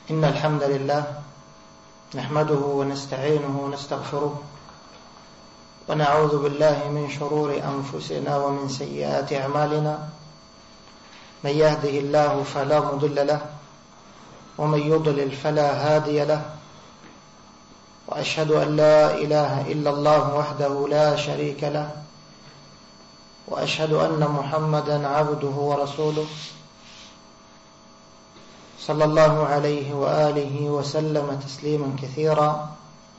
إن الحمد لله نحمده ونستعينه ونستغفره ونعوذ بالله من شرور أنفسنا ومن سيئات أعمالنا. من يهده الله فلا مضل له ومن يضلل فلا هادي له، وأشهد أن لا إله إلا الله وحده لا شريك له، وأشهد أن محمدا عبده ورسوله صلى الله عليه وآله وسلم تسليما كثيرا.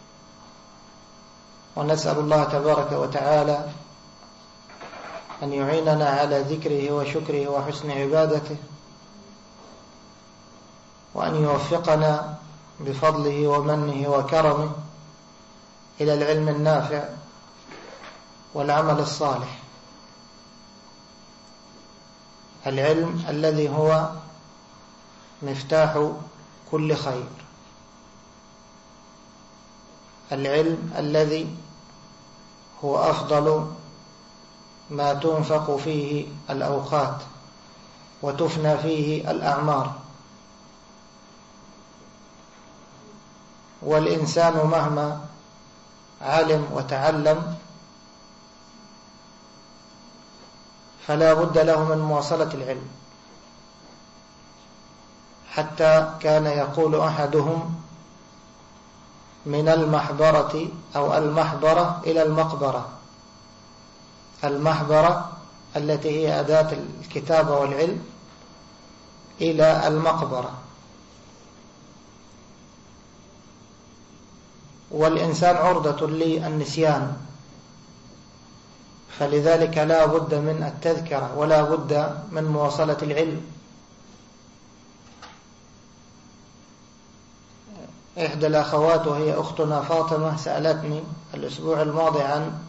ونسأل الله تبارك وتعالى أن يعيننا على ذكره وشكره وحسن عبادته، وأن يوفقنا بفضله ومنه وكرمه إلى العلم النافع والعمل الصالح، العلم الذي هو مفتاح كل خير، العلم الذي هو أفضل ما تنفق فيه الأوقات وتفنى فيه الأعمار. والإنسان مهما علم وتعلم فلا بد له من مواصلة العلم، حتى كان يقول أحدهم: من المحبرة أو المحبرة إلى المقبرة. المحبرة التي هي أداة الكتابة والعلم إلى المقبرة. والإنسان عرضة للنسيان، فلذلك لا بد من التذكرة ولا بد من مواصلة العلم. إحدى الأخوات وهي أختنا فاطمة سألتني الأسبوع الماضي عن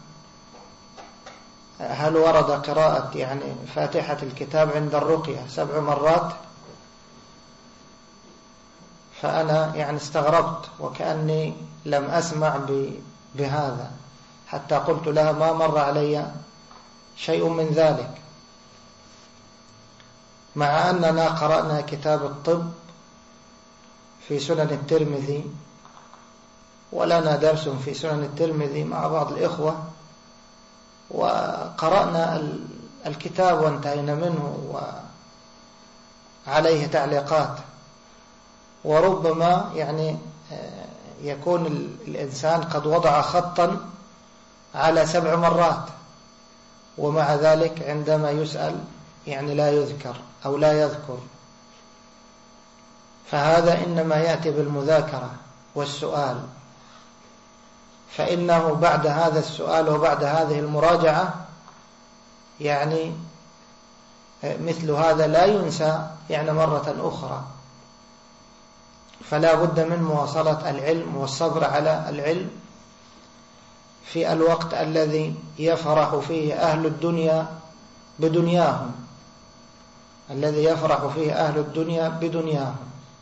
هل ورد قراءة فاتحة الكتاب عند الرقية 7 مرات، فأنا استغربت وكأني لم أسمع بهذا، حتى قلت لها ما مر علي شيء من ذلك، مع أننا قرأنا كتاب الطب في سنن الترمذي، ولنا درس في سنن الترمذي مع بعض الإخوة، وقرأنا الكتاب وانتهينا منه وعليه تعليقات. وربما يكون الإنسان قد وضع خطا على 7 مرات، ومع ذلك عندما يسأل لا يذكر أو لا يذكر. فهذا إنما يأتي بالمذاكرة والسؤال، فإنه بعد هذا السؤال وبعد هذه المراجعة مثل هذا لا ينسى مرة أخرى. فلا بد من مواصلة العلم والصبر على العلم في الوقت الذي يفرح فيه أهل الدنيا بدنياهم، الذي يفرح فيه أهل الدنيا بدنياهم.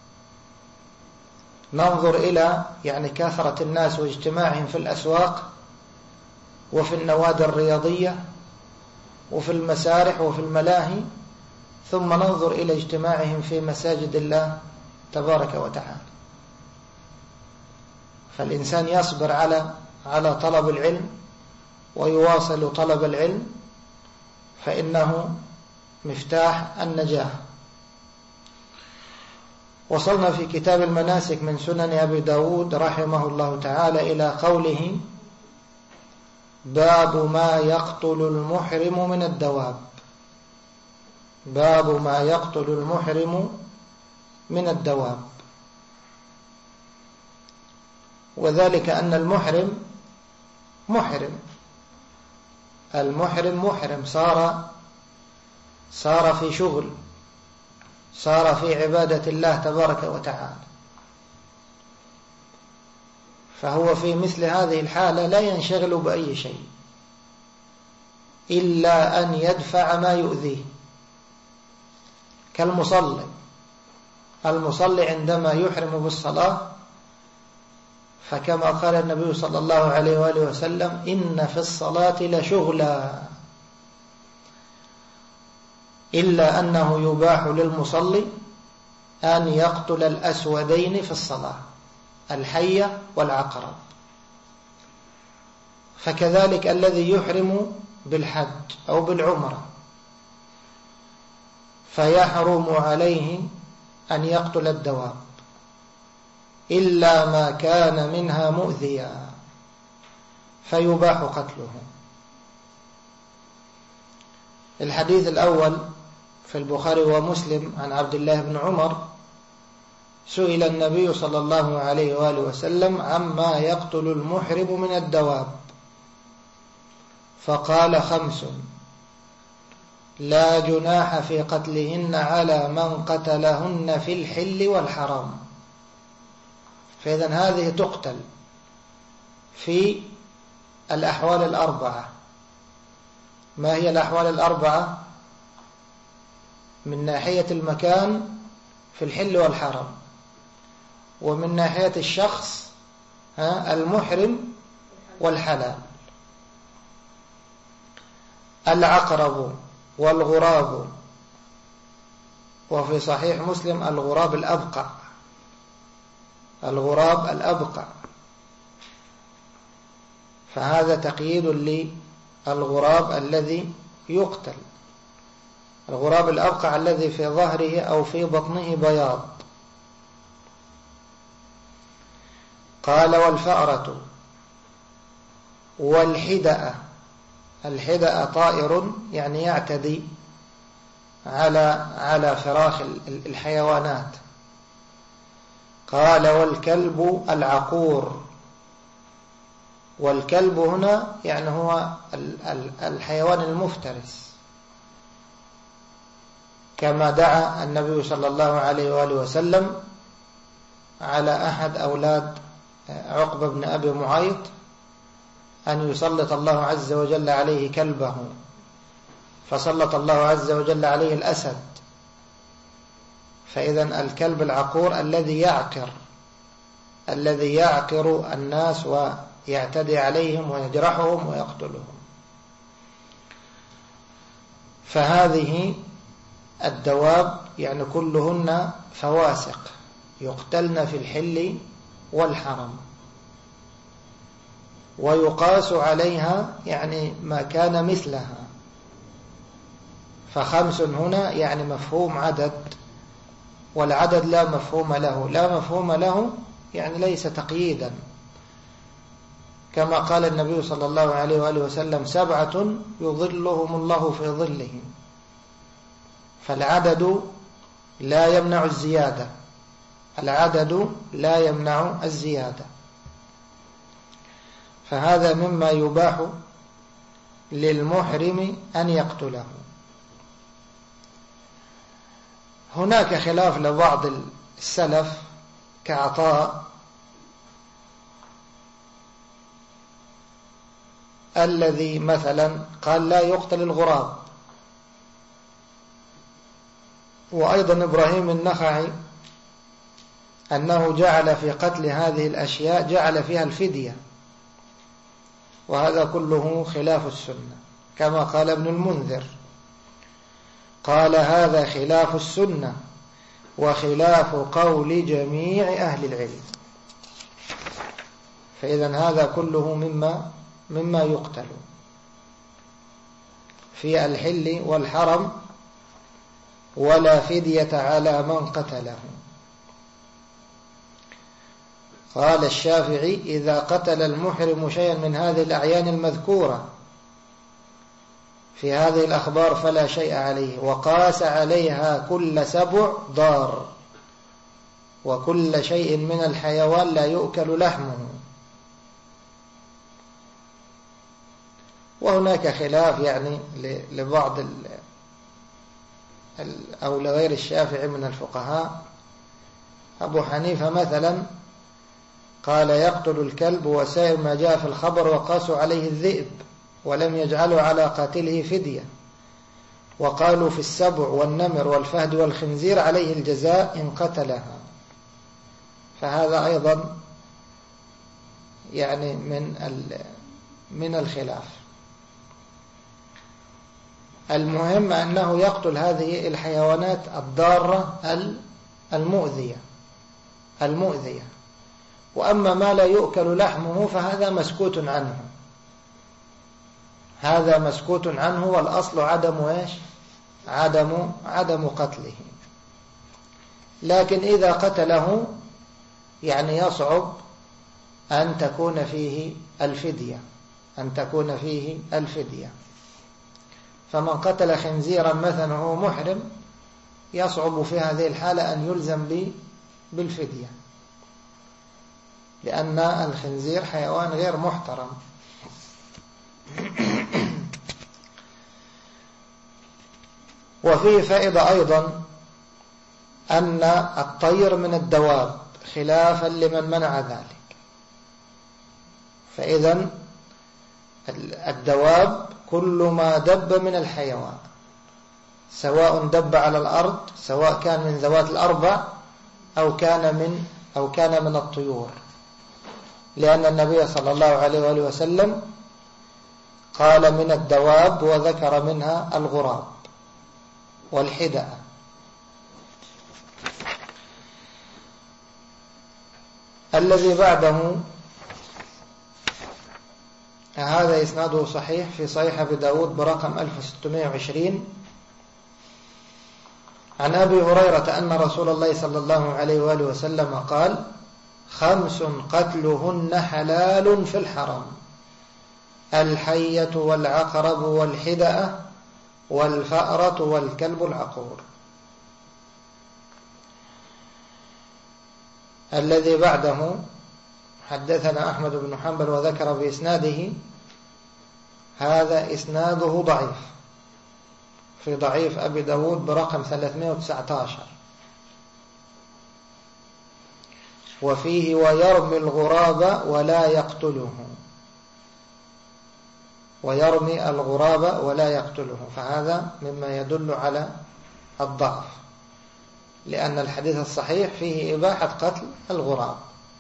ننظر إلى كثرة الناس واجتماعهم في الأسواق وفي النوادي الرياضية وفي المسارح وفي الملاهي، ثم ننظر إلى اجتماعهم في مساجد الله تبارك وتعالى. فالإنسان يصبر على طلب العلم ويواصل طلب العلم، فإنه مفتاح النجاح. وصلنا في كتاب المناسك من سنن أبي داود رحمه الله تعالى إلى قوله: باب ما يقتل المحرم من الدواب. باب ما يقتل المحرم من الدواب. وذلك أن المحرم محرم صار في شغل، صار في عبادة الله تبارك وتعالى، فهو في مثل هذه الحالة لا ينشغل بأي شيء إلا أن يدفع ما يؤذيه، كالمصلي. المصلي عندما يحرم بالصلاة، فكما قال النبي صلى الله عليه وآله وسلم: إن في الصلاة لشغلا، إلا أنه يباح للمصلي أن يقتل الأسودين في الصلاة، الحية والعقرب. فكذلك الذي يحرم بالحج أو بالعمرة فيحرم عليه أن يقتل الدواب إلا ما كان منها مؤذيا فيباح قتله. الحديث الأول في البخاري ومسلم عن عبد الله بن عمر: سئل النبي صلى الله عليه وآله وسلم عما يقتل المحرم من الدواب، فقال: 5 لا جناح في قتلهن على من قتلهن في الحل والحرام. فإذن هذه تقتل في الأحوال الأربعة. ما هي الأحوال الأربعة؟ من ناحية المكان في الحل والحرام، ومن ناحية الشخص المحرم والحلال. العقرب والغراب، وفي صحيح مسلم الغراب الأبقع، الغراب الأبقع، فهذا تقييد للغراب الذي يقتل. الغراب الأبقع الذي في ظهره أو في بطنه بياض. قال: والفأرة والحدأة. الحدأة طائر يعني يعتدي على فراخ الحيوانات. قال: والكلب العقور. والكلب هنا يعني هو الحيوان المفترس، كما دعا النبي صلى الله عليه وآله وسلم على أحد أولاد عقبة بن أبي معيط أن يسلط الله عز وجل عليه كلبه، فسلط الله عز وجل عليه الأسد. فإذن الكلب العقور الذي يعقر الناس ويعتدي عليهم ويجرحهم ويقتلهم. فهذه الدواب يعني كلهن فواسق يقتلن في الحل والحرم، ويقاس عليها يعني ما كان مثلها. ف5 هنا يعني مفهوم عدد، والعدد لا مفهوم له. لا مفهوم له يعني ليس تقييدا، كما قال النبي صلى الله عليه وآله وسلم: 7 يظلهم الله في ظله. فالعدد لا يمنع الزيادة، العدد لا يمنع الزيادة. فهذا مما يباح للمحرم أن يقتله. هناك خلاف لبعض السلف كعطاء الذي مثلا قال لا يقتل الغراب، وأيضا إبراهيم النخعي أنه جعل في قتل هذه الأشياء جعل فيها الفدية، وهذا كله خلاف السنة، كما قال ابن المنذر قال: هذا خلاف السنة وخلاف قول جميع أهل العلم. فإذن هذا كله مما يقتل في الحل والحرم، ولا فدية على من قتله. قال الشافعي: إذا قتل المحرم شيئا من هذه الأعيان المذكورة في هذه الأخبار فلا شيء عليه، وقاس عليها كل 7 ضار، وكل شيء من الحيوان لا يؤكل لحمه. وهناك خلاف يعني لبعض أو لغير الشافعي من الفقهاء. أبو حنيفة مثلا قال: يقتل الكلب وسائر ما جاء في الخبر، وقاسوا عليه الذئب ولم يجعلوا على قاتله فدية، وقالوا في السبع والنمر والفهد والخنزير عليه الجزاء إن قتلها. فهذا أيضا يعني من الخلاف. المهم أنه يقتل هذه الحيوانات الضارة المؤذية. وأما ما لا يؤكل لحمه فهذا مسكوت عنه، هذا مسكوت عنه، والأصل عدم قتله. لكن إذا قتله يعني يصعب أن تكون فيه الفدية. فمن قتل خنزيرا مثلا وهو محرم يصعب في هذه الحالة أن يلزم بالفدية، لأن الخنزير حيوان غير محترم. وفيه فائدة أيضا أن الطير من الدواب خلافا لمن منع ذلك. فإذا الدواب كل ما دب من الحيوان، سواء دب على الأرض، سواء كان من ذوات الأربع أو كان من الطيور، لأن النبي صلى الله عليه وآله وسلم قال من الدواب وذكر منها الغراب والحدأ. الذي بعده هذا إسناده صحيح في صحيح أبي داود برقم 1620 عن أبي هريرة أن رسول الله صلى الله عليه وآله وسلم قال: 5 قتلهن حلال في الحرم: الحية والعقرب والحدأة والفأرة والكلب العقور. الذي بعده حدثنا أحمد بن حنبل وذكر بإسناده، هذا إسناده ضعيف في ضعيف أبي داود برقم 319، وفيه ويرمي الغراب ولا يقتله، ويرمي الغراب ولا يقتله، فهذا مما يدل على الضعف، لأن الحديث الصحيح فيه إباحة قتل الغراب،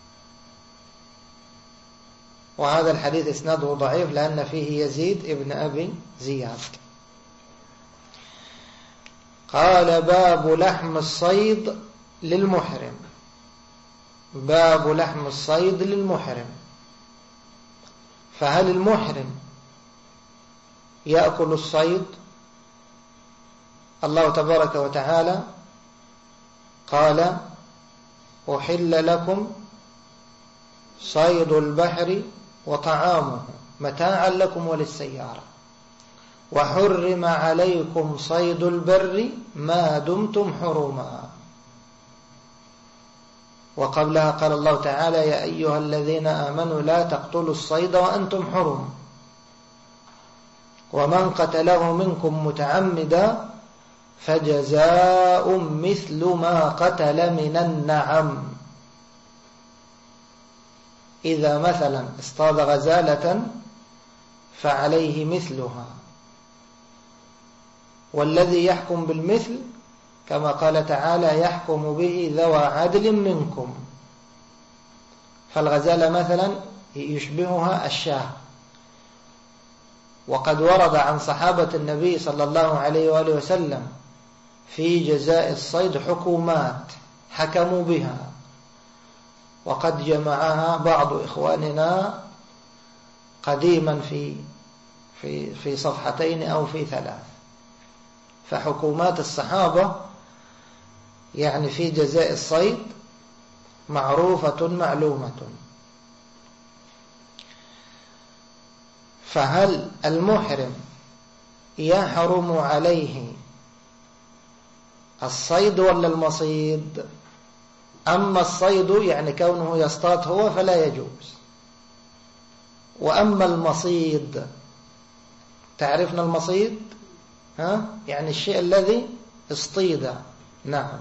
وهذا الحديث إسناده ضعيف لأن فيه يزيد ابن أبي زياد. قال: باب لحم الصيد للمحرم. باب لحم الصيد للمحرم. فهل المحرم يأكل الصيد؟ الله تبارك وتعالى قال: أحل لكم صيد البحر وطعامه متاعا لكم وللسيارة، وحرم عليكم صيد البر ما دمتم حرما. وقبلها قال الله تعالى: يا أيها الذين آمنوا لا تقتلوا الصيد وأنتم حرم، ومن قتله منكم متعمدا فجزاء مثل ما قتل من النعم. إذا مثلا اصطاد غزالة فعليه مثلها، والذي يحكم بالمثل كما قال تعالى: يحكم به ذوى عدل منكم. فالغزالة مثلا يشبهها الشاه. وقد ورد عن صحابة النبي صلى الله عليه وآله وسلم في جزاء الصيد حكومات حكموا بها، وقد جمعها بعض إخواننا قديما في صفحتين أو في 3. فحكومات الصحابة يعني في جزاء الصيد معروفة معلومة. فهل المحرم يحرم عليه الصيد ولا المصيد؟ أما الصيد يعني كونه يصطاد هو فلا يجوز، وأما المصيد، تعرفنا المصيد؟ يعني الشيء الذي اصطيد. نعم.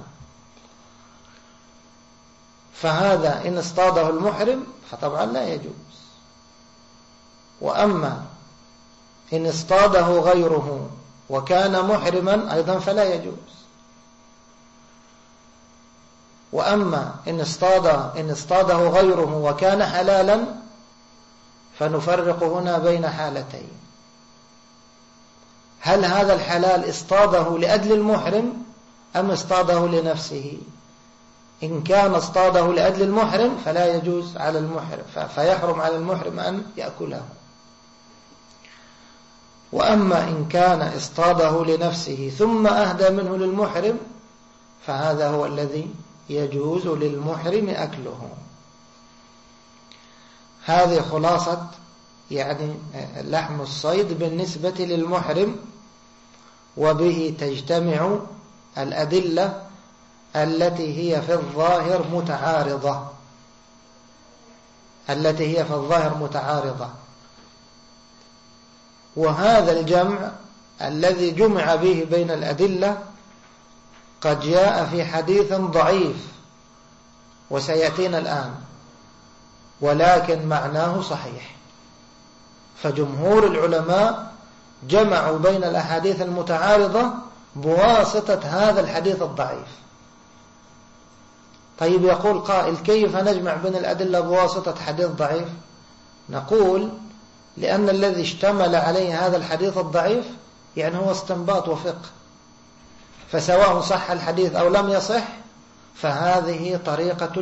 فهذا إن اصطاده المحرم فطبعا لا يجوز، وأما إن اصطاده غيره وكان محرما أيضا فلا يجوز. وأما إن اصطاده غيره وكان حلالا فنفرق هنا بين حالتين: هل هذا الحلال اصطاده لأجل المحرم أم اصطاده لنفسه؟ إن كان اصطاده لأجل المحرم فلا يجوز على المحرم، فيحرم على المحرم أن يأكله. وأما إن كان اصطاده لنفسه ثم أهدى منه للمحرم فهذا هو الذي يجوز للمحرم أكله. هذه خلاصة يعني لحم الصيد بالنسبة للمحرم، وبه تجتمع الأدلة التي هي في الظاهر متعارضة. وهذا الجمع الذي جمع به بين الأدلة قد جاء في حديث ضعيف وسيأتينا الآن، ولكن معناه صحيح. فجمهور العلماء جمعوا بين الأحاديث المتعارضة بواسطة هذا الحديث الضعيف. طيب يقول قائل كيف نجمع بين الأدلة بواسطة حديث ضعيف؟ نقول لأن الذي اشتمل عليه هذا الحديث الضعيف يعني هو استنباط وفقه، فسواء صح الحديث أو لم يصح فهذه طريقة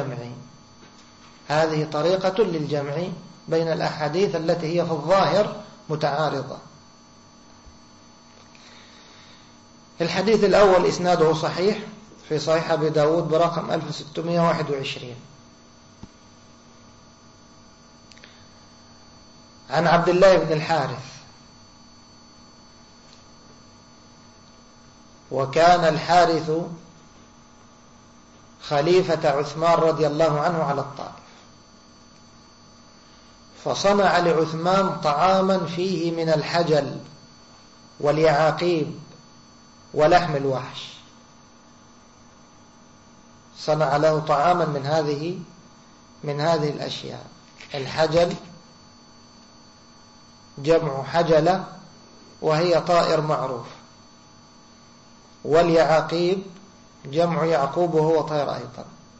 للجمع بين الأحاديث التي هي في الظاهر متعارضة. الحديث الأول إسناده صحيح في صحيح أبي داود برقم 1621 عن عبد الله بن الحارث، وكان الحارث خليفة عثمان رضي الله عنه على الطائف، فصنع لعثمان طعاما فيه من الحجل واليعاقيب ولحم الوحش. صنع له طعاما من هذه الأشياء. الحجل جمع حجلة وهي طائر معروف، واليعاقيب جمع يعقوب وهو طائر أيضا.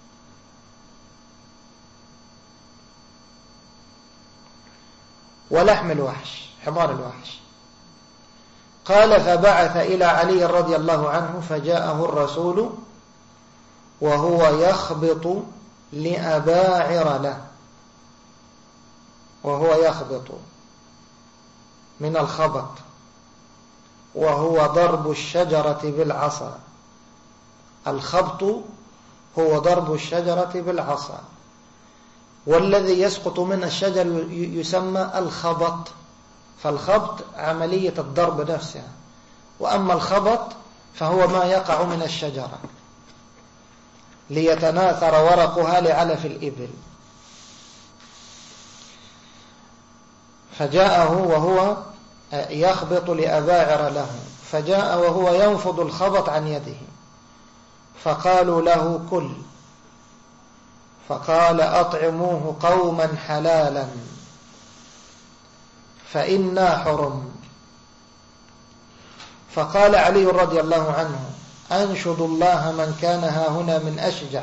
ولحم الوحش حمار الوحش. قال فبعث إلى علي رضي الله عنه فجاءه الرسول وهو يخبط لأباعر له، وهو يخبط من الخبط وهو ضرب الشجرة بالعصا. الخبط هو ضرب الشجرة بالعصا، والذي يسقط من الشجر يسمى الخبط. فالخبط عملية الضرب نفسها، وأما الخبط فهو ما يقع من الشجرة ليتناثر ورقها لعلف الإبل. فجاءه وهو يخبط لأباعر له، فجاء وهو ينفض الخبط عن يده، فقالوا له كل، فقال أطعموه قوما حلالا فإنا حرم. فقال علي رضي الله عنه أنشد الله من كان هاهنا من أشجع،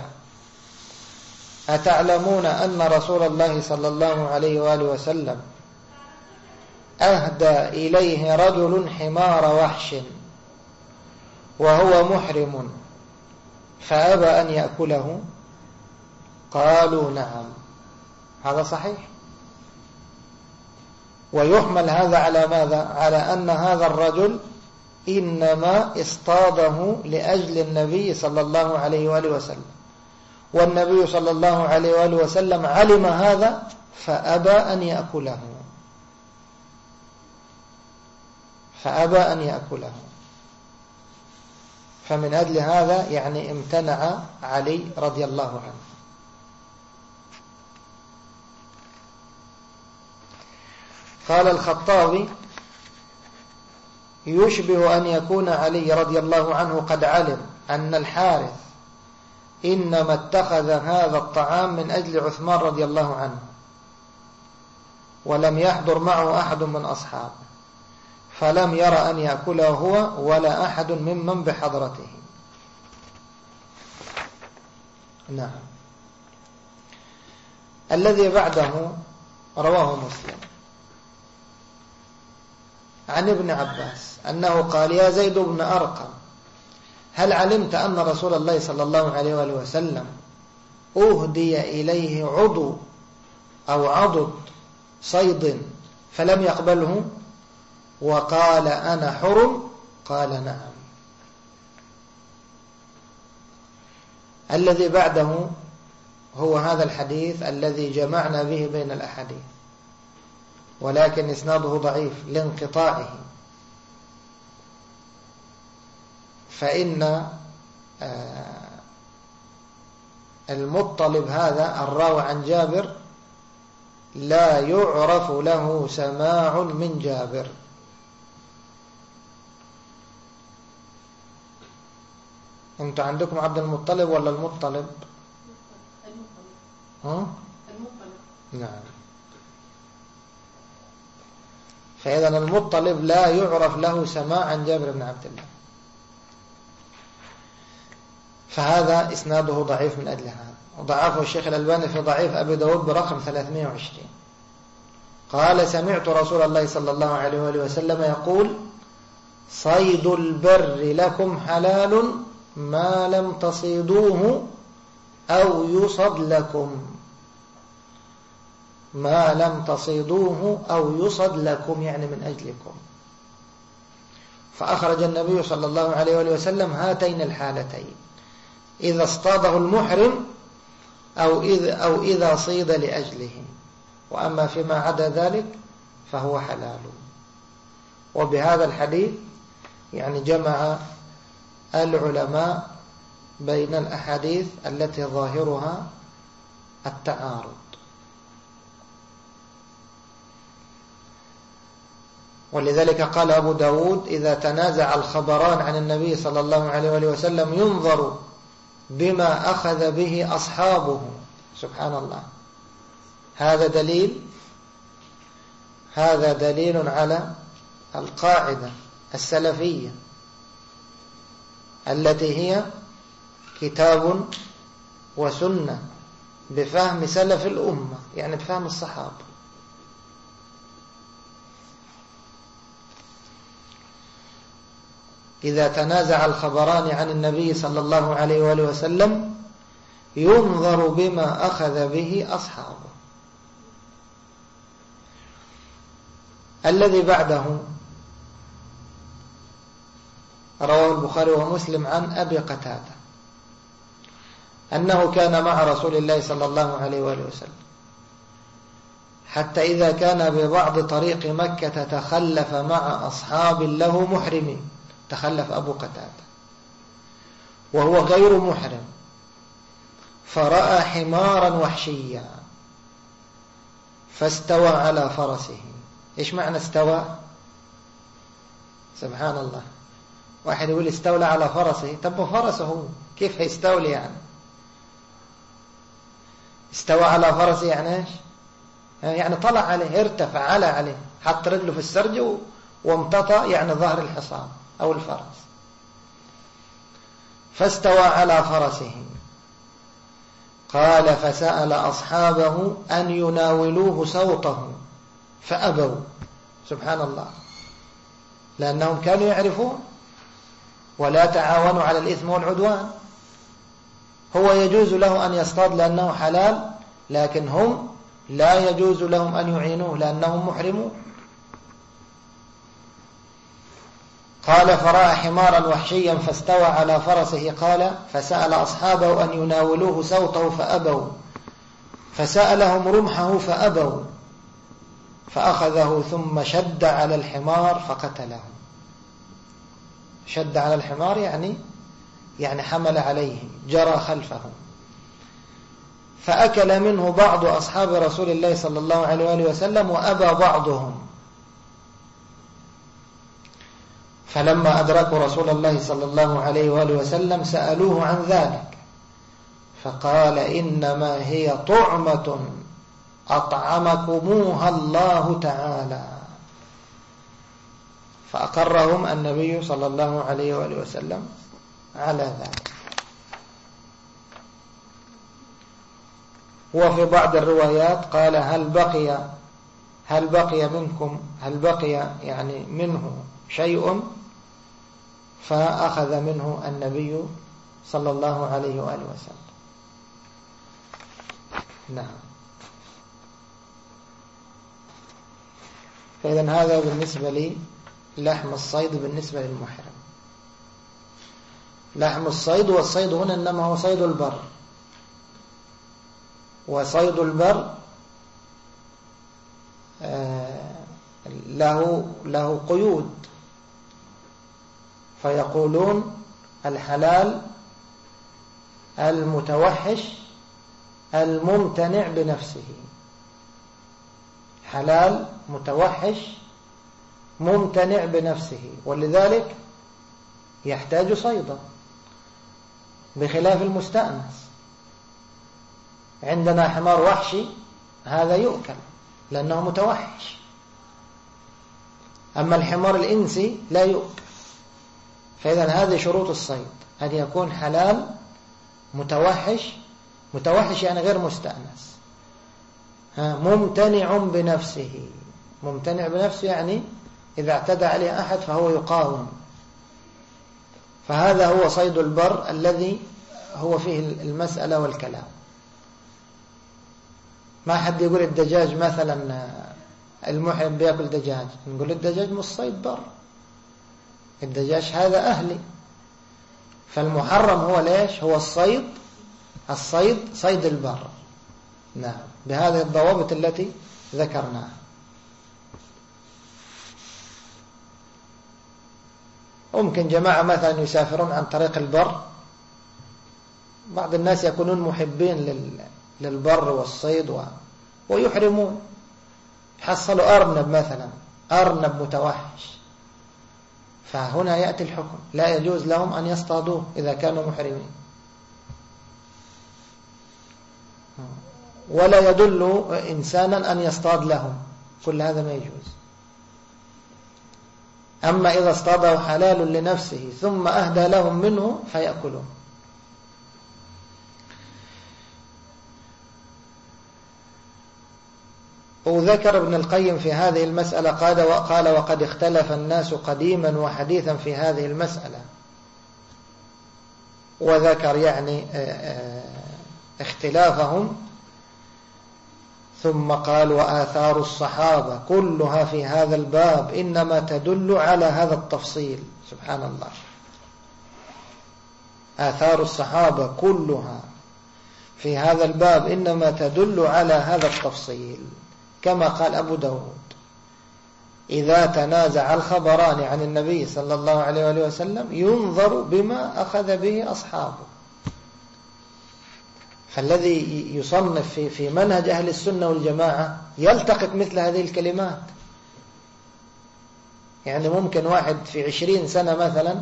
أتعلمون أن رسول الله صلى الله عليه وآله وسلم أهدى إليه رجل حمار وحش وهو محرم فأبى أن يأكله؟ قالوا نعم. هذا صحيح. ويحمل هذا على ماذا؟ على أن هذا الرجل إنما اصطاده لأجل النبي صلى الله عليه وآله وسلم، والنبي صلى الله عليه وآله وسلم علم هذا فأبى أن يأكله. فمن أجل هذا يعني امتنع علي رضي الله عنه. قال الخطابي يشبه أن يكون علي رضي الله عنه قد علم أن الحارث إنما اتخذ هذا الطعام من أجل عثمان رضي الله عنه، ولم يحضر معه أحد من أصحابه، فلم يرى أن يأكله هو ولا أحد ممن بحضرته. نعم. الذي بعده رواه مسلم عن ابن عباس أنه قال يا زيد بن أرقم هل علمت أن رسول الله صلى الله عليه وآله وسلم أهدي إليه عضو أو عضد صيد فلم يقبله وقال أنا حرم؟ قال نعم. الذي بعده هو هذا الحديث الذي جمعنا به بين الأحاديث، ولكن إسناده ضعيف لانقطاعه، فإن المطلب هذا الراوي عن جابر لا يعرف له سماع من جابر. انتوا عندكم عبد المطلب ولا المطلب؟ المطلب. نعم. فإذا المطلب لا يعرف له سماع عن جابر بن عبد الله، فهذا إسناده ضعيف من أجل هذا. وضعفه الشيخ الألباني في ضعيف أبي داود برقم 320. قال سمعت رسول الله صلى الله عليه وآله وسلم يقول صيد البر لكم حلال ما لم تصيدوه أو يصد لكم، ما لم تصيدوه أو يصد لكم يعني من أجلكم. فأخرج النبي صلى الله عليه وآله وسلم هاتين الحالتين: إذا اصطاده المحرم أو إذا صيد لأجله، وأما فيما عدا ذلك فهو حلال. وبهذا الحديث يعني جمع العلماء بين الأحاديث التي ظاهرها التعارض. ولذلك قال أبو داود إذا تنازع الخبران عن النبي صلى الله عليه وآله وسلم ينظر بما أخذ به أصحابه. سبحان الله، هذا دليل على القاعدة السلفية التي هي كتاب وسنة بفهم سلف الأمة، يعني بفهم الصحابة. إذا تنازع الخبران عن النبي صلى الله عليه وآله وسلم ينظر بما أخذ به أصحابه. الذي بعده رواه البخاري ومسلم عن أبي قتادة أنه كان مع رسول الله صلى الله عليه وآله وسلم حتى إذا كان ببعض طريق مكة تخلف مع أصحاب له محرمين. تخلف أبو قتادة وهو غير محرم، فرأى حمارا وحشيا فاستوى على فرسه. إيش معنى استوى؟ سبحان الله، واحد يقول استولى على فرسه، طب فرسه كيف هيستولي يعني؟ استوى على فرسه يعني إيش؟ يعني طلع عليه، ارتفع عليه، حط رجله في السرج وامتطى يعني ظهر الحصان أو الفرس. فاستوى على فرسه. قال فسأل أصحابه أن يناولوه سوطه فأبوا. سبحان الله، لأنهم كانوا يعرفون ولا تعاونوا على الإثم والعدوان. هو يجوز له أن يصطاد لأنه حلال، لكن هم لا يجوز لهم أن يعينوه لأنهم محرمون. قال فرأى حمارا وحشيا فاستوى على فرسه. قال فسأل أصحابه أن يناولوه سوطه فأبوا، فسألهم رمحه فأبوا، فأخذه ثم شد على الحمار فقتله. شد على الحمار يعني حمل عليه، جرى خلفه. فأكل منه بعض أصحاب رسول الله صلى الله عليه وآله وسلم وأبى بعضهم. فلما أدركوا رسول الله صلى الله عليه وآله وسلم سألوه عن ذلك فقال إنما هي طعمة أطعمكموها الله تعالى. فأقرهم النبي صلى الله عليه وآله وسلم على ذلك. وفي بعض الروايات قال هل بقي يعني منه شيء؟ فأخذ منه النبي صلى الله عليه وآله وسلم. نعم. فإذن هذا بالنسبة لي لحم الصيد بالنسبة للمحرم. لحم الصيد، والصيد هنا إنما هو صيد البر، وصيد البر له قيود، فيقولون الحلال المتوحش الممتنع بنفسه، حلال متوحش ممتنع بنفسه، ولذلك يحتاج صيدا، بخلاف المستأنس. عندنا حمار وحشي هذا يؤكل لأنه متوحش، أما الحمار الإنسي لا يؤكل. فإذا هذه شروط الصيد، أن يكون حلال متوحش، متوحش يعني غير مستأنس، ممتنع بنفسه. ممتنع بنفسه يعني إذا اعتدى عليه أحد فهو يقاوم. فهذا هو صيد البر الذي هو فيه المسألة والكلام. ما حد يقول الدجاج مثلا المحرم بيأكل دجاج، نقول الدجاج مش صيد بر، الدجاج هذا أهلي. فالمحرم هو ليش؟ هو الصيد صيد البر. نعم، بهذه الضوابط التي ذكرناها. ممكن جماعة مثلا يسافرون عن طريق البر، بعض الناس يكونون محبين للبر والصيد ويحرمون، حصلوا أرنب مثلا، أرنب متوحش، فهنا يأتي الحكم لا يجوز لهم أن يصطادوه إذا كانوا محرمين، ولا يدل إنسانا أن يصطاد لهم، كل هذا ما يجوز. أما إذا اصطاده حلال لنفسه ثم أهدى لهم منه فيأكلون. وذكر ابن القيم في هذه المسألة قال وقد اختلف الناس قديما وحديثا في هذه المسألة، وذكر يعني اختلافهم، ثم قال وآثار الصحابة كلها في هذا الباب إنما تدل على هذا التفصيل. سبحان الله، آثار الصحابة كلها في هذا الباب إنما تدل على هذا التفصيل، كما قال أبو داود إذا تنازع الخبران عن النبي صلى الله عليه وآله وسلم ينظر بما أخذ به أصحابه. فالذي يصنف في منهج أهل السنة والجماعة يلتقط مثل هذه الكلمات. يعني ممكن واحد في 20 سنة مثلا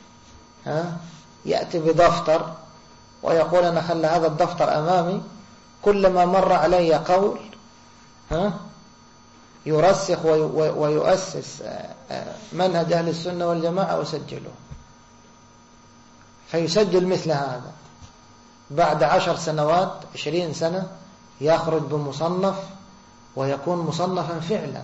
يأتي بدفتر ويقول أنا خلى هذا الدفتر أمامي، كلما مر علي قول يرسخ ويؤسس منهج أهل السنة والجماعة وسجله، فيسجل مثل هذا. بعد 10 سنوات 20 سنة يخرج بمصنف ويكون مصنفا فعلا،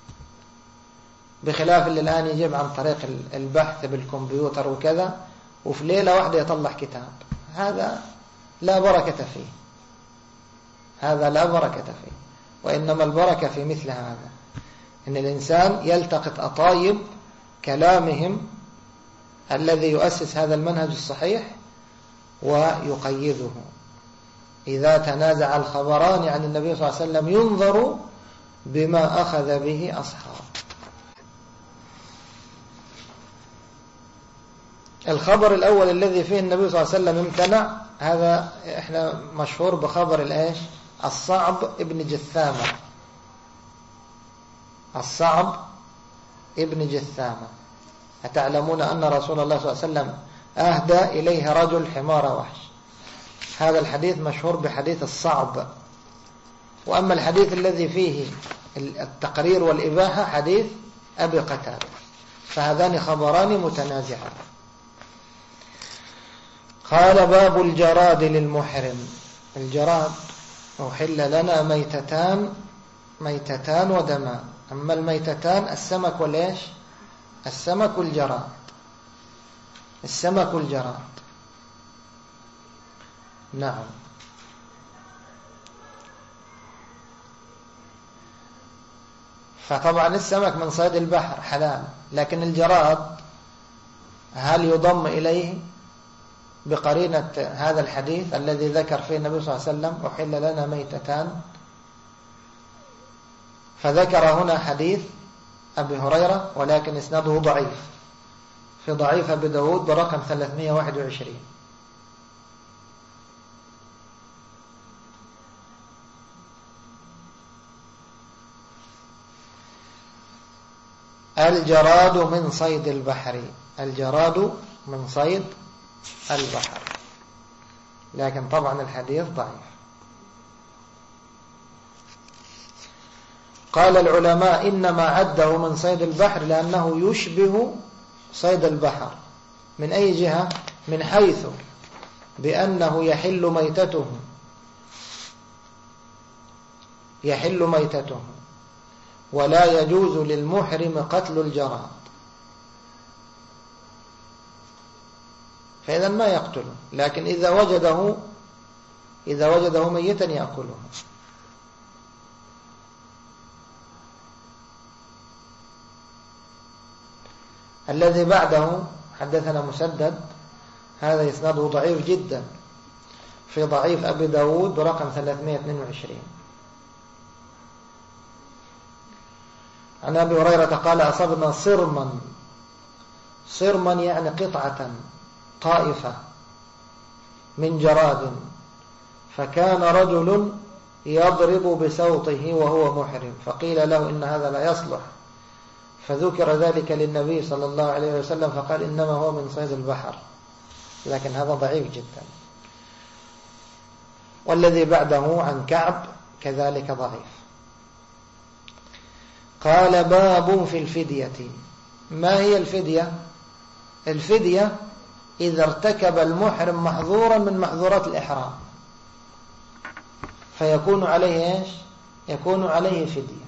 بخلاف اللي الآن يجيب عن طريق البحث بالكمبيوتر وكذا، وفي ليلة واحدة يطلع كتاب. هذا لا بركة فيه، هذا لا بركة فيه. وإنما البركة في مثل هذا، إن الإنسان يلتقط أطايب كلامهم الذي يؤسس هذا المنهج الصحيح ويقيده. إذا تنازع الخبران عن النبي صلى الله عليه وسلم ينظر بما أخذ به أصحابه. الخبر الأول الذي فيه النبي صلى الله عليه وسلم امتنع، هذا احنا مشهور بخبر الايش؟ الصعب ابن جثامة. الصعب ابن جثامة. أتعلمون أن رسول الله صلى الله عليه وسلم أهدى إليه رجل حمار وحش. هذا الحديث مشهور بحديث الصعب. وأما الحديث الذي فيه التقرير والإباحة حديث أبي قتادة. فهذان خبران متنازعان. قال باب الجراد للمحرم. الجراد أحل لنا ميتتان ودمان. أما الميتتان السمك والإيش؟ السمك والجراد. السمك والجراد. نعم. فطبعا السمك من صيد البحر حلال، لكن الجراد هل يضم إليه بقرينة هذا الحديث الذي ذكر فيه النبي صلى الله عليه وسلم أحل لنا ميتتان؟ فذكر هنا حديث أبي هريرة ولكن إسناده ضعيف، في ضعيف أبي داود برقم 321. الجراد من صيد البحر، الجراد من صيد البحر، لكن طبعا الحديث ضعيف. قال العلماء إنما عده من صيد البحر لأنه يشبه صيد البحر. من أي جهة؟ من حيث بأنه يحل ميتته ولا يجوز للمحرم قتل الجراد، فإذا ما يقتله، لكن إذا وجده ميتا يأكله. الذي بعده حدثنا مسدد، هذا إسناده ضعيف جدا، في ضعيف أبي داود برقم 322. عن أبي هريرة قال أصبنا صرما يعني قطعة طائفة من جراد، فكان رجل يضرب بسوطه وهو محرم، فقيل له إن هذا لا يصلح، فذكر ذلك للنبي صلى الله عليه وسلم فقال إنما هو من صيد البحر، لكن هذا ضعيف جدا. والذي بعده عن كعب كذلك ضعيف. قال باب في الفدية. ما هي الفدية؟ الفدية إذا ارتكب المحرم محظورا من محظورات الإحرام فيكون عليه إيش؟ يكون عليه فدية.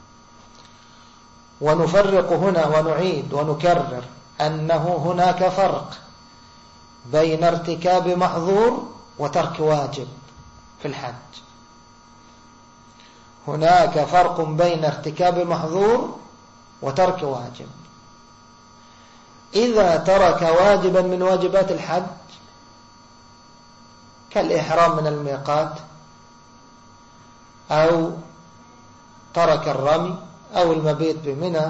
ونفرق هنا ونعيد ونكرر أنه هناك فرق بين ارتكاب محظور وترك واجب في الحج. هناك فرق بين ارتكاب محظور وترك واجب. إذا ترك واجبا من واجبات الحج كالإحرام من الميقات، أو ترك الرمي، أو المبيت بمنى،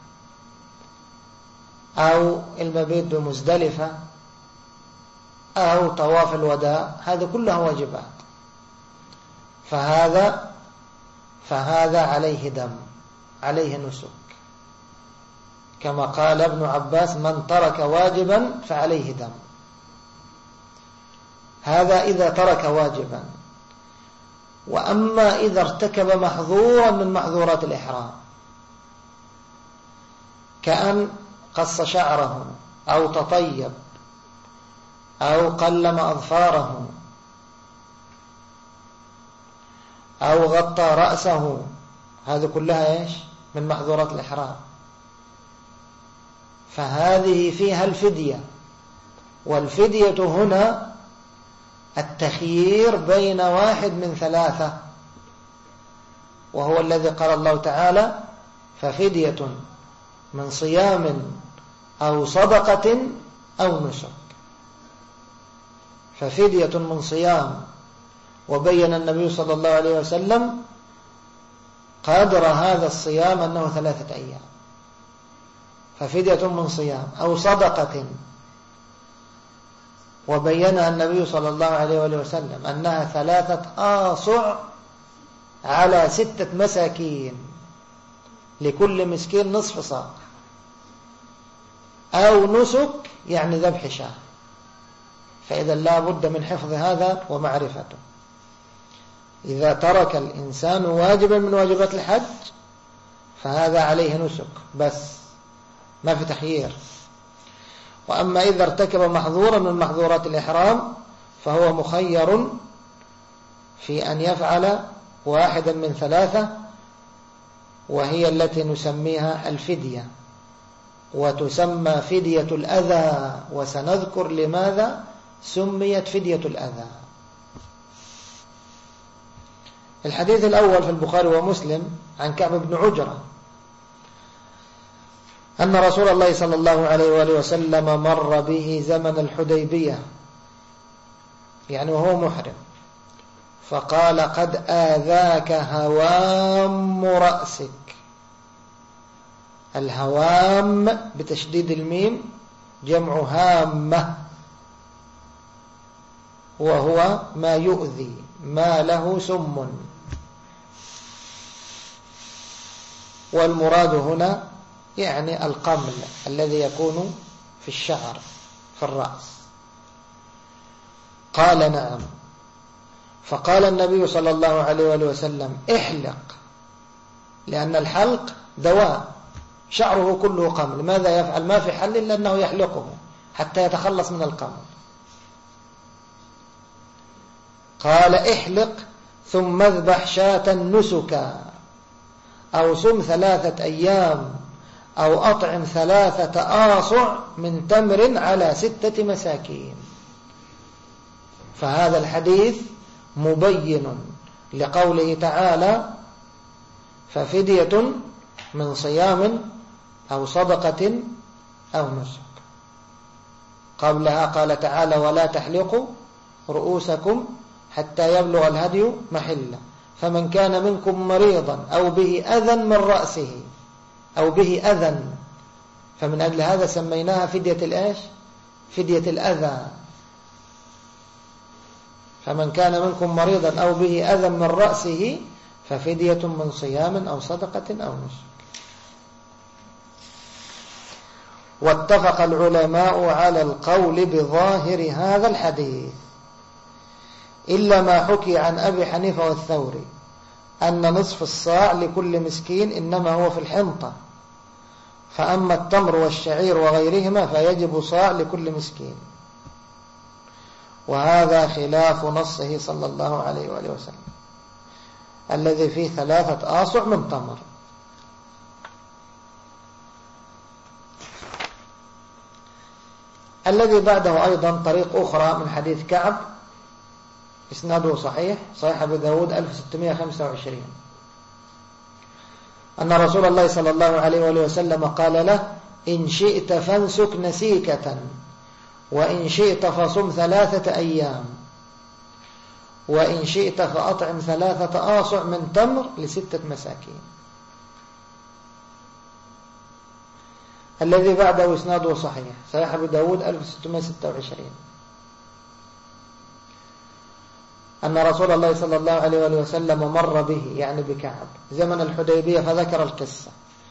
أو المبيت بمزدلفة، أو طواف الوداع، هذا كلها واجبات، فهذا عليه دم، عليه نسك، كما قال ابن عباس من ترك واجبا فعليه دم. هذا إذا ترك واجبا. وأما إذا ارتكب محظورا من محظورات الإحرام كأن قص شعره أو تطيب أو قلم أظفاره أو غطى رأسه، هذه كلها إيش؟ من محظورات الإحرام، فهذه فيها الفدية. والفدية هنا التخيير بين واحد من ثلاثة، وهو الذي قال الله تعالى ففدية من صيام أو صدقة أو نسك. ففدية من صيام، وبين النبي صلى الله عليه وسلم قدر هذا الصيام أنه 3 أيام، ففدية من صيام، أو صدقة، وبينها النبي صلى الله عليه وسلم أنها 3 آصع على 6 مساكين، لكل مسكين نصف صاع، أو نسك يعني ذبح شاة. فإذا لا بد من حفظ هذا ومعرفته. إذا ترك الإنسان واجبا من واجبات الحج فهذا عليه نسك بس، ما في تخيير. وأما إذا ارتكب محظورا من محظورات الإحرام فهو مخير في أن يفعل واحدا من 3، وهي التي نسميها الفدية. وتسمى فدية الأذى، وسنذكر لماذا سميت فدية الأذى. الحديث الأول في البخاري ومسلم عن كعب بن عجرة أن رسول الله صلى الله عليه وآله وسلم مر به زمن الحديبية، يعني وهو محرم، فقال: قد آذاك هوام رأسك. الهوام بتشديد الميم جمع هامة، وهو ما يؤذي، ما له سم. والمراد هنا يعني القمل الذي يكون في الشعر في الرأس. قال: نعم. فقال النبي صلى الله عليه وآله وسلم: احلق، لأن الحلق دواء، شعره كله قمل، ماذا يفعل؟ ما في حل إلا أنه يحلقه حتى يتخلص من القمل. قال: احلق ثم اذبح شاة نسكا، أو صم 3 أيام، أو أطعم 3 آصع من تمر على 6 مساكين. فهذا الحديث مبين لقوله تعالى: ففدية من صيام أو صدقة أو نسك. قبلها قال تعالى: ولا تحلقوا رؤوسكم حتى يبلغ الهدي محله، فمن كان منكم مريضا أو به أذى من رأسه، أو به أذى، فمن أجل هذا سميناها فدية الإيش؟ فدية الأذى. فمن كان منكم مريضا أو به أذى من رأسه ففدية من صيام أو صدقة أو نسك. واتفق العلماء على القول بظاهر هذا الحديث، إلا ما حكي عن أبي حنيفة والثوري أن نصف الصاع لكل مسكين إنما هو في الحنطة، فأما التمر والشعير وغيرهما فيجب صاع لكل مسكين، وهذا خلاف نصه صلى الله عليه وآله وسلم الذي فيه 3 آصع من تمر. الذي بعده أيضا طريق أخرى من حديث كعب، إسناده صحيح أبي داود 1625، أن رسول الله صلى الله عليه وآله وسلم قال له: إن شئت فانسك نسيكة، وإن شئت فصم 3 أيام، وإن شئت فأطعم 3 آصع من تمر ل6 مساكين. الذي بعده إسناده صحيح أبي داود 1626، أن رسول الله صلى الله عليه وآله وسلم مر به، يعني بكعب، زمن الحديبية، فذكر القصة.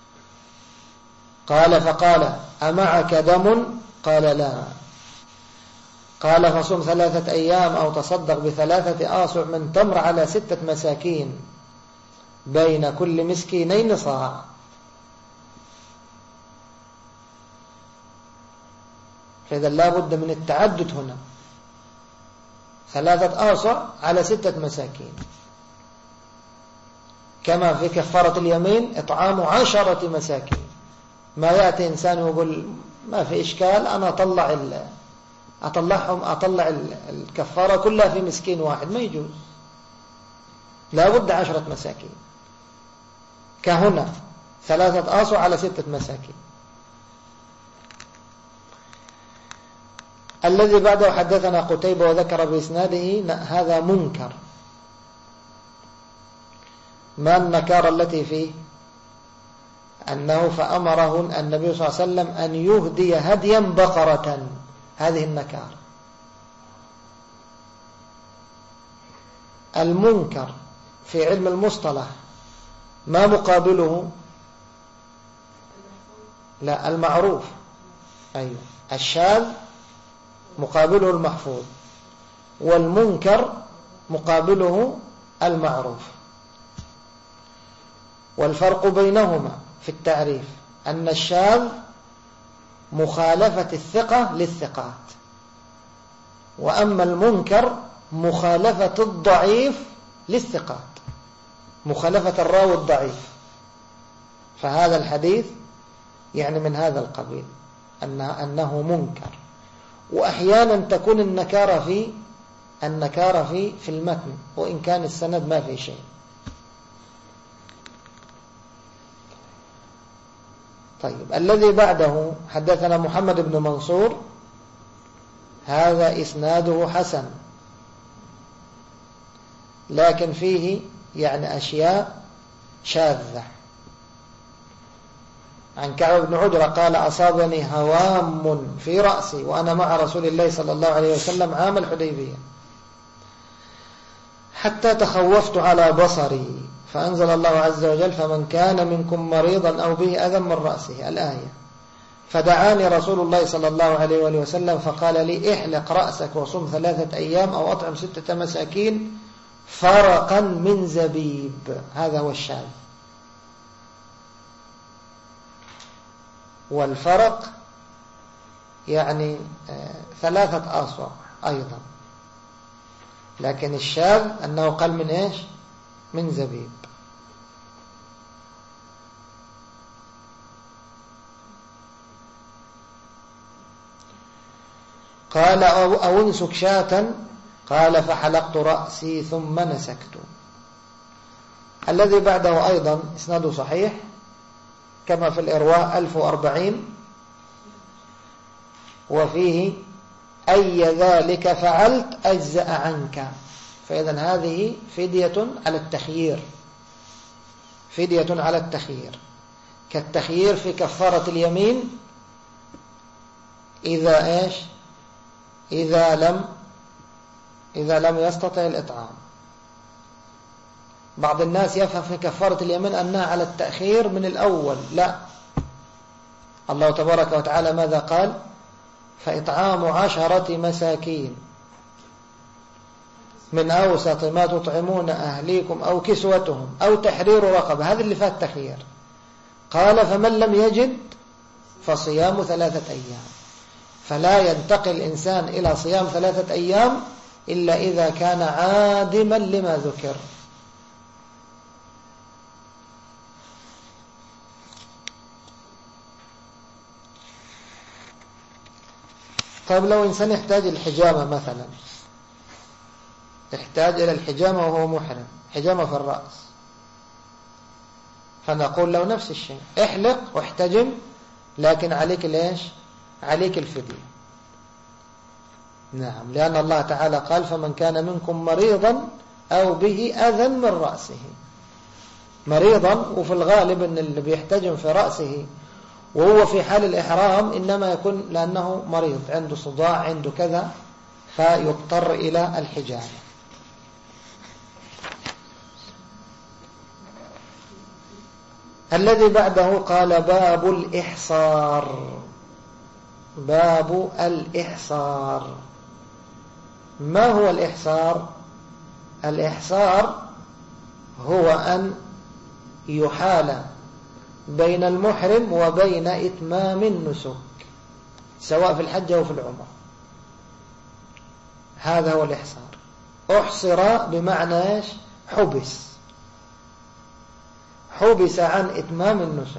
فقال: أمعك دم؟ قال: لا. قال: فصم 3 أيام أو تصدق ب3 آصع من تمر على 6 مساكين، بين كل مسكينين صاع. فإذا لا بد من التعدد هنا، 3 آصع على 6 مساكين، كما في كفارة اليمين إطعام 10 مساكين. ما يأتي إنسان ويقول ما في إشكال، أنا أطلع الكفارة كلها في مسكين واحد، ما يجوز، لا بد 10 مساكين، كهنا 3 آصع على 6 مساكين. الذي بعده حدثنا قتيبة وذكر بإسناده هذا منكر. ما النكار التي فيه؟ أنه فأمره النبي صلى الله عليه وسلم أن يهدي هديا بقرة، هذه النكار. المنكر في علم المصطلح ما مقابله؟ لا، المعروف. أيوة، الشاذ مقابله المحفوظ، والمنكر مقابله المعروف. والفرق بينهما في التعريف أن الشاذ مخالفة الثقة للثقات، وأما المنكر مخالفة الضعيف للثقات، مخالفة الراوي الضعيف. فهذا الحديث يعني من هذا القبيل، أنه منكر. وأحيانا تكون النكارة في المتن، وإن كان السند ما في شيء. طيب، الذي بعده حدثنا محمد بن منصور، هذا إسناده حسن، لكن فيه يعني أشياء شاذة. عن كعب بن عجرة قال: أصابني هوام في رأسي وأنا مع رسول الله صلى الله عليه وسلم عام الحديبية، حتى تخوفت على بصري، فأنزل الله عز وجل: فمن كان منكم مريضا أو به أذى من رأسه، الآية. فدعاني رسول الله صلى الله عليه وسلم فقال لي: احلق رأسك وصم 3 أيام أو أطعم 6 مساكين فرقا من زبيب. هذا هو الشاذ. والفرق يعني 3 أصواع أيضا، لكن الشاذ أنه قال من إيش؟ من زبيب. قال: أو انسك شاة، قال: فحلقت رأسي ثم نسكت. الذي بعده أيضا إسناده صحيح كما في الإرواء 1040، وفيه: أي ذلك فعلت أجزأ عنك. فإذن هذه فدية على التخيير، فدية على التخيير، كالتخيير في كفارة اليمين إذا إيش؟ إذا لم يستطع الإطعام. بعض الناس يفهم في كفارة اليمين أنها على التأخير من الأول، لا. الله تبارك وتعالى ماذا قال؟ فإطعام 10 مساكين من أوسط ما تطعمون أهليكم أو كسوتهم أو تحرير رقبة. هذا اللي فات تخيير. قال: فمن لم يجد فصيام 3 أيام. فلا ينتقل الإنسان إلى صيام 3 أيام إلا إذا كان عادما لما ذكر. طيب، لو إنسان يحتاج الحجامة مثلا، يحتاج إلى الحجامة وهو محرم، حجامة في الرأس، فنقول له نفس الشيء: احلق واحتجم، لكن عليك ليش؟ عليك الفدية. نعم، لأن الله تعالى قال: فمن كان منكم مريضا أو به أذى من رأسه. مريضا، وفي الغالب أن اللي بيحتجم في رأسه وهو في حال الإحرام إنما يكون لأنه مريض، عنده صداع، عنده كذا، فيضطر إلى الحجامة. الذي بعده قال: باب الإحصار. باب الإحصار. ما هو الإحصار؟ الإحصار هو أن يحال بين المحرم وبين إتمام النسك، سواء في الحج أو في العمرة. هذا هو الإحصار. أحصر بمعنى حبس، حبس عن إتمام النسك،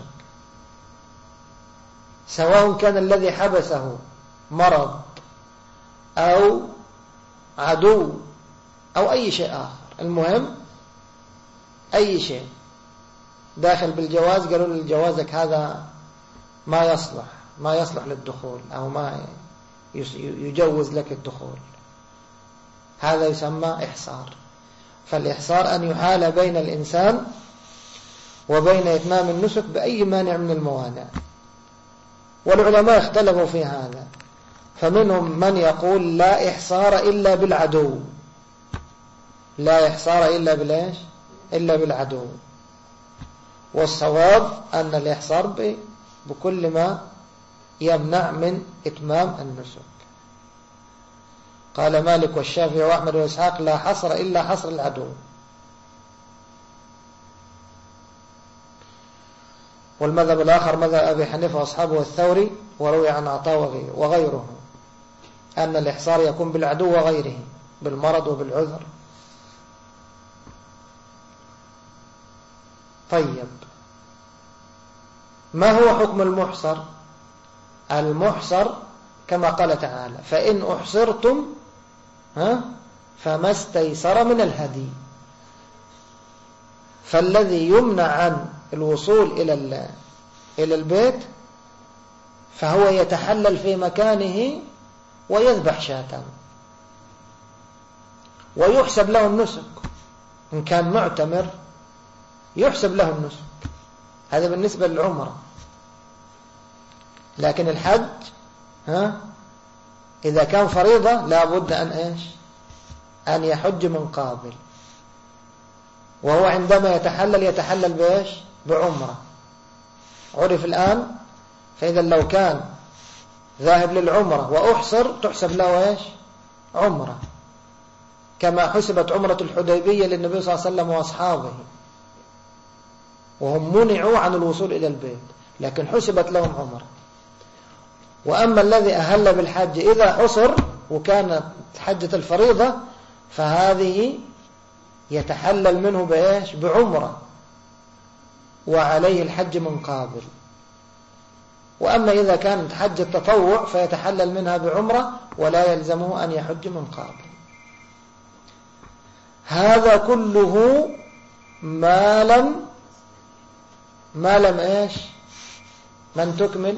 سواء كان الذي حبسه مرض أو عدو أو أي شيء آخر. المهم أي شيء داخل بالجواز، قالوا له جوازك هذا ما يصلح للدخول، أو ما يجوز لك الدخول، هذا يسمى إحصار. فالإحصار أن يحال بين الإنسان وبين إتمام النسك بأي مانع من الموانع. والعلماء اختلفوا في هذا، فمنهم من يقول لا إحصار إلا بالعدو، لا إحصار إلا بالإيش؟ إلا بالعدو. والصواب أن الإحصار بكل ما يمنع من إتمام النسك. قال مالك والشافعي وأحمد وإسحاق: لا حصر إلا حصر العدو. والمذهب الآخر مذهب أبي حنيفة وأصحابه والثوري، وروي عن عطاء وغيره أن الإحصار يكون بالعدو وغيره، بالمرض وبالعذر. طيب، ما هو حكم المحصر؟ المحصر كما قال تعالى فإن أحصرتم فما استيسر من الهدي. فالذي يمنع عن الوصول إلى البيت فهو يتحلل في مكانه ويذبح شاة ويحسب له النسك. إن كان معتمر يحسب له النسك، هذا بالنسبة للعمرة. لكن الحج إذا كان فريضة لا بد أن يحج من قابل، وهو عندما يتحلل بإيش؟ بعمرة. عرف الآن. فإذا لو كان ذاهب للعمرة وأحصر تحسب له عمرة، كما حسبت عمرة الحديبية للنبي صلى الله عليه وسلم وأصحابه، وهم منعوا عن الوصول إلى البيت لكن حسبت لهم عمرة. وأما الذي أهل بالحج إذا حصر وكانت حجة الفريضة فهذه يتحلل منه بعمرة وعليه الحج من قابل. وأما إذا كانت حج التطوع فيتحلل منها بعمرة ولا يلزمه أن يحج من قابل. هذا كله ما لم من تكمل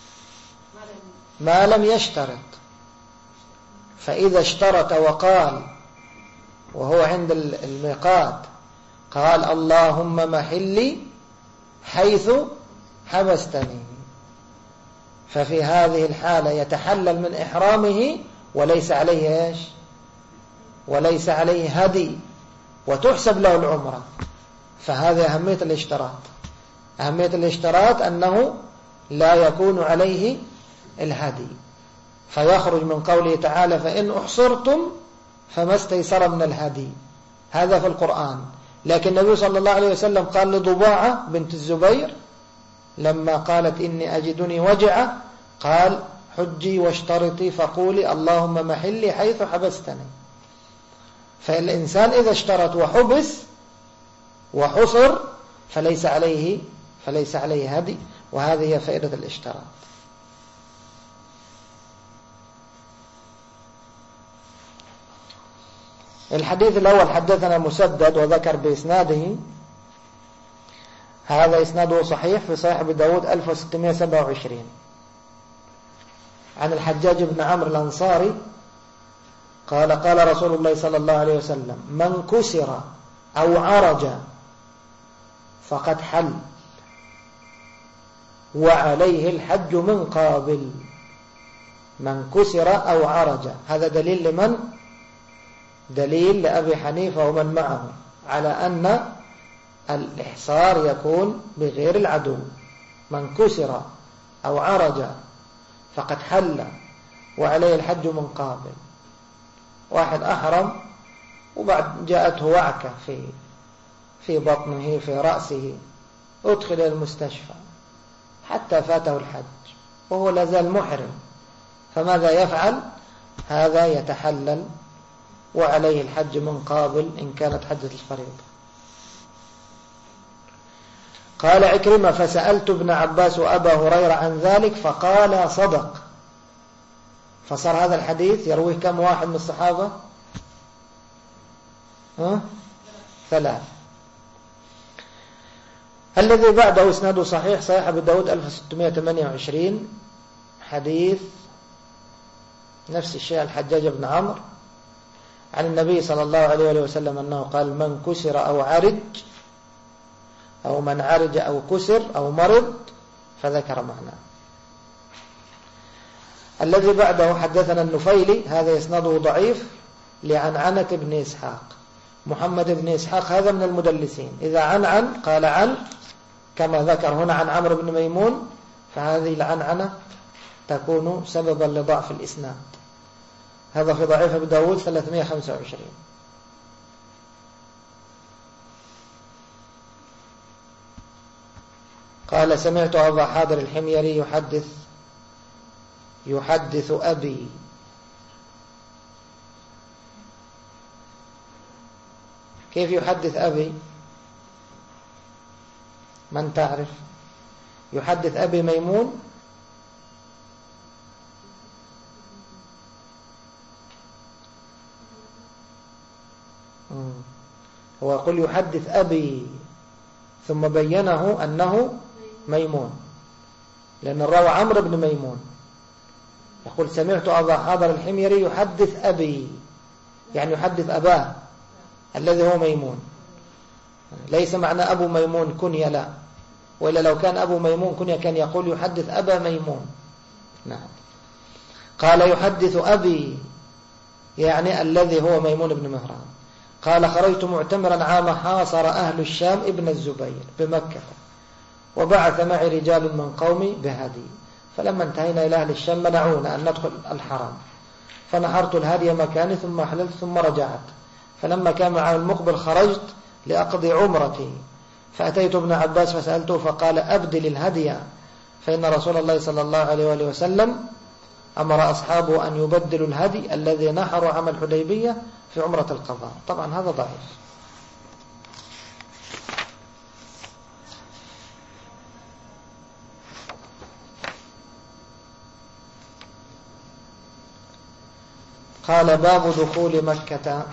ما لم يشترط. فإذا اشترط وقال وهو عند الميقات قال اللهم محلي حيث حبستني، ففي هذه الحالة يتحلل من إحرامه وليس عليه وليس عليه هدي وتحسب له العمرة. فهذا أهمية الاشتراط. أهمية الاشتراط أنه لا يكون عليه الهدي، فيخرج من قوله تعالى فإن أحصرتم فما استيسر من الهدي. هذا في القرآن. لكن النبي صلى الله عليه وسلم قال لضباعة بنت الزبير لما قالت إني أجدني وجعة قال حجي واشترطي فقولي اللهم محلي حيث حبستني. فالإنسان إذا اشترط وحبس وحصر فليس عليه هدي، وهذه هي فائدة الاشتراط. الحديث الأول حدثنا مسدد وذكر بإسناده، هذا إسناده صحيح في صحيح أبي داود 1627 عن الحجاج بن عمرو الأنصاري قال قال رسول الله صلى الله عليه وسلم من كسر أو عرج فقد حل وعليه الحج من قابل. من كسر أو عرج، هذا دليل لمن؟ دليل لأبي حنيفة ومن معه على أن الإحصار يكون بغير العدو. من كسر أو عرج فقد حل وعليه الحج من قابل. واحد أحرم وبعد جاءته وعكة في بطنه في رأسه، أدخل إلى المستشفى حتى فاته الحج وهو لازال محرم، فماذا يفعل؟ هذا يتحلل وعليه الحج من قابل إن كانت حجة الفريضة. قال عكرمة فسألت ابن عباس وأبا هريرة عن ذلك فقال صدق. فصار هذا الحديث يرويه كم واحد من الصحابة؟ 3. الذي بعده اسناده صحيح صحيح أبي داود 1628 حديث نفس الشيء الحجاج بن عمرو عن النبي صلى الله عليه وسلم أنه قال من كسر أو عرج أو من عرج أو كسر أو مرض فذكر معناه. الذي بعده حدثنا النفيلي، هذا إسناده ضعيف لعنعنة بن إسحاق. محمد بن إسحاق هذا من المدلسين، إذا عن قال عن كما ذكر هنا عن عمرو بن ميمون فهذه العنعنة تكون سببا لضعف الإسناد. هذا في ضعيف أبي داود 325. قال سمعت أبا حاضر الحميري يحدث أبي. كيف يحدث أبي؟ من تعرف؟ يحدث أبي ميمون. هو يقول يحدث أبي ثم بينه أنه ميمون، لأن الراوي عمرو بن ميمون يقول سمعت أبا حاضر الحميري يحدث أبي، يعني يحدث أباه الذي هو ميمون. ليس معنى أبو ميمون كنية، لا، وإلا لو كان أبو ميمون كنية كان يقول يحدث أبا ميمون. نعم. قال يحدث أبي يعني الذي هو ميمون بن مهران. قال خرجت معتمرا عام حاصر أهل الشام ابن الزبير بمكة، وبعث معي رجال من قومي بهدي، فلما انتهينا إلى أهل الشام منعونا أن ندخل الحرم، فنحرت الهدي مكاني ثم حللت ثم رجعت. فلما كان العام المقبل خرجت لأقضي عمرتي، فأتيت ابن عباس فسألته فقال أبدل الهدي، فإن رسول الله صلى الله عليه وآله وسلم أمر أصحابه أن يبدلوا الهدي الذي نحروا عام الحديبية في عمرة القضاء. طبعا هذا ضعيف. قال باب دخول مكة.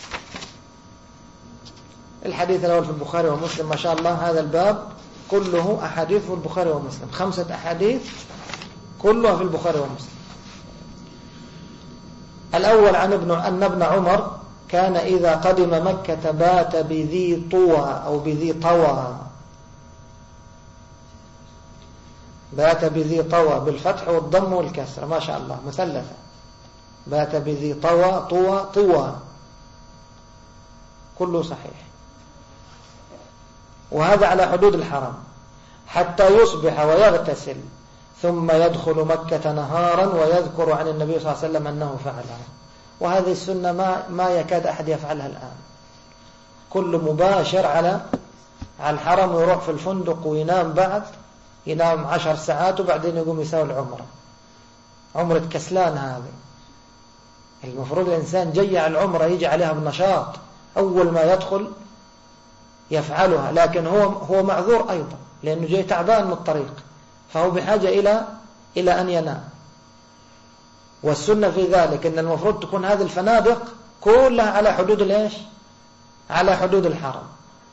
الحديث الأول في البخاري ومسلم، ما شاء الله هذا الباب كله أحاديث في البخاري ومسلم، 5 أحاديث كلها في البخاري ومسلم. الأول أن ابن عمر كان إذا قدم مكة بات بذي طوى أو بذي طوى، بات بذي طوى بالفتح والضم والكسر، ما شاء الله مثلثة، بات بذي طوى طوى كله صحيح. وهذا على حدود الحرم حتى يصبح ويغتسل ثم يدخل مكة نهارا ويذكر عن النبي صلى الله عليه وسلم أنه فعلها. وهذه السنة ما يكاد أحد يفعلها الآن. كل مباشر على الحرم ويروح في الفندق وينام، بعد ينام 10 ساعات وبعدين يقوم يساوي العمرة. عمرة كسلان هذه. المفروض الإنسان جيع العمرة يجي عليها بنشاط، أول ما يدخل يفعلها، لكن هو معذور أيضا لأنه جاي تعبان من الطريق، فهو بحاجة إلى أن ينام. والسنة في ذلك أن المفروض تكون هذه الفنادق كلها على حدود الإيش؟ على حدود الحرم.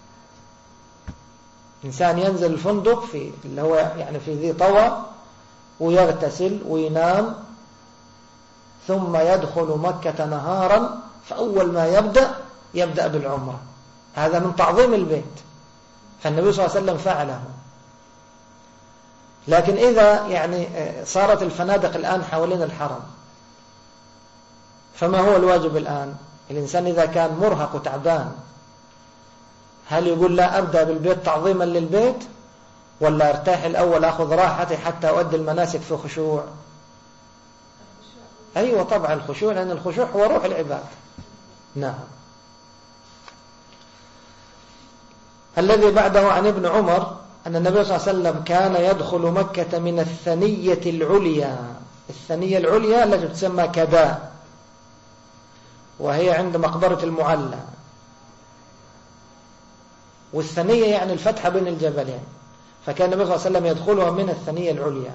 إنسان ينزل الفندق في اللي هو يعني في ذي طوى ويغتسل وينام ثم يدخل مكة نهارا، فأول ما يبدأ بالعمرة. هذا من تعظيم البيت، فالنبي صلى الله عليه وسلم فعله. لكن إذا يعني صارت الفنادق الآن حوالين الحرم، فما هو الواجب الآن؟ الإنسان إذا كان مرهق وتعبان، هل يقول لا أبدأ بالبيت تعظيما للبيت، ولا ارتاح الأول أخذ راحتي حتى أؤدي المناسك في خشوع؟ أيوة طبعا الخشوع، لأن الخشوع هو روح العباد. نعم. الذي بعده عن ابن عمر أن النبي صلى الله عليه وسلم كان يدخل مكة من الثنية العليا. الثنية العليا التي تسمى كداء، وهي عند مقبرة المعلى. والثنية يعني الفتحة بين الجبلين، فكان النبي صلى الله عليه وسلم يدخلها من الثنية العليا،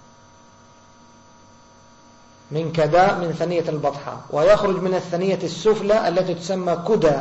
من كداء، من ثنية البطحاء، ويخرج من الثنية السفلى التي تسمى كدى.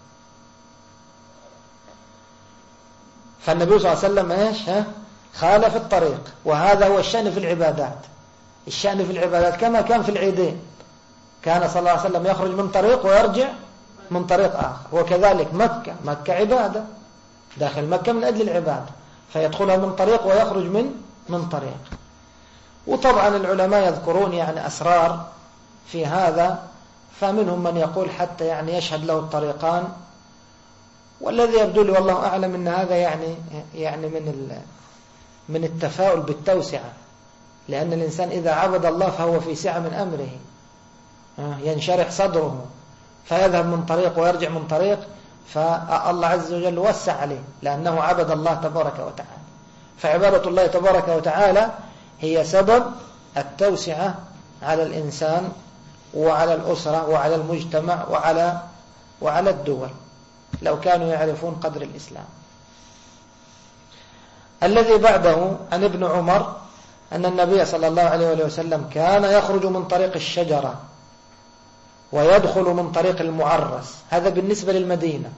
فالنبي صلى الله عليه وسلم ايش؟ خالف الطريق. وهذا هو الشأن في العبادات. الشأن في العبادات كما كان في العيدين، كان صلى الله عليه وسلم يخرج من طريق ويرجع من طريق آخر. وكذلك مكة عبادة، داخل مكة من أجل العبادة، فيدخلها من طريق ويخرج من طريق. وطبعا العلماء يذكرون يعني أسرار في هذا، فمنهم من يقول حتى يعني يشهد له الطريقان. والذي يبدو لي والله أعلم أن هذا يعني من التفاؤل بالتوسعة، لأن الإنسان إذا عبد الله فهو في سعة من أمره، ينشرح صدره، فيذهب من طريق ويرجع من طريق، فالله عز وجل وسع عليه لأنه عبد الله تبارك وتعالى. فعبادة الله تبارك وتعالى هي سبب التوسعة على الإنسان وعلى الأسرة وعلى المجتمع وعلى الدول، لو كانوا يعرفون قدر الإسلام. الذي بعده عن ابن عمر أن النبي صلى الله عليه وسلم كان يخرج من طريق الشجرة ويدخل من طريق المعرس. هذا بالنسبة للمدينة.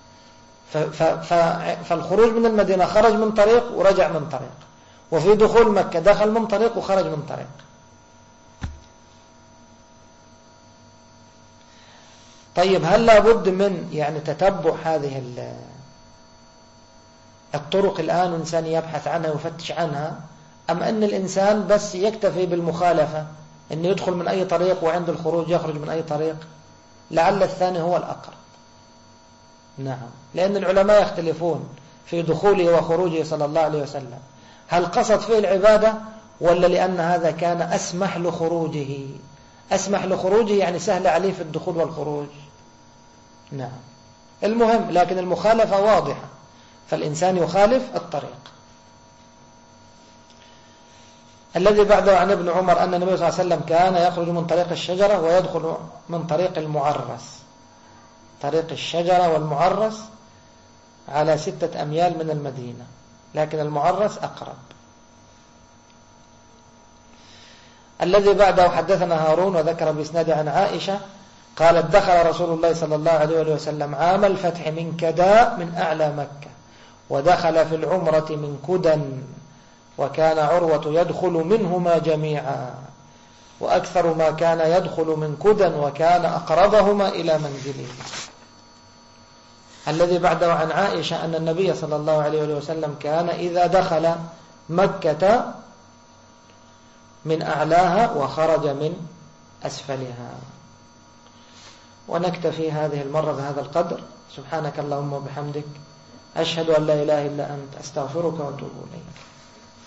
فالخروج من المدينة خرج من طريق ورجع من طريق، وفي دخول مكة دخل من طريق وخرج من طريق. طيب هل لابد من يعني تتبع هذه الطرق الآن والإنسان يبحث عنها ويفتش عنها، أم أن الإنسان بس يكتفي بالمخالفة أن يدخل من أي طريق وعند الخروج يخرج من أي طريق؟ لعل الثاني هو الأقرب. نعم، لأن العلماء يختلفون في دخوله وخروجه صلى الله عليه وسلم، هل قصد فيه العبادة ولا لأن هذا كان أسمح لخروجه؟ أسمح لخروجه يعني سهل عليه في الدخول والخروج. نعم، المهم لكن المخالفة واضحة، فالإنسان يخالف الطريق. الذي بعده عن ابن عمر أن النبي صلى الله عليه وسلم كان يخرج من طريق الشجرة ويدخل من طريق المعرس. طريق الشجرة والمعرس على 6 أميال من المدينة، لكن المعرس أقرب. الذي بعده حدثنا هارون وذكر بإسناد عن عائشة قالت دخل رسول الله صلى الله عليه وسلم عام الفتح من كداء من أعلى مكة، ودخل في العمرة من كدى، وكان عروة يدخل منهما جميعا، وأكثر ما كان يدخل من كدى، وكان أقربهما إلى منزله. الذي بعده عن عائشة أن النبي صلى الله عليه وسلم كان إذا دخل مكة من أعلاها وخرج من أسفلها. ونكتفي هذه المرة بهذا القدر. سبحانك اللهم وبحمدك، أشهد أن لا إله إلا أنت، أستغفرك وأتوب إليك.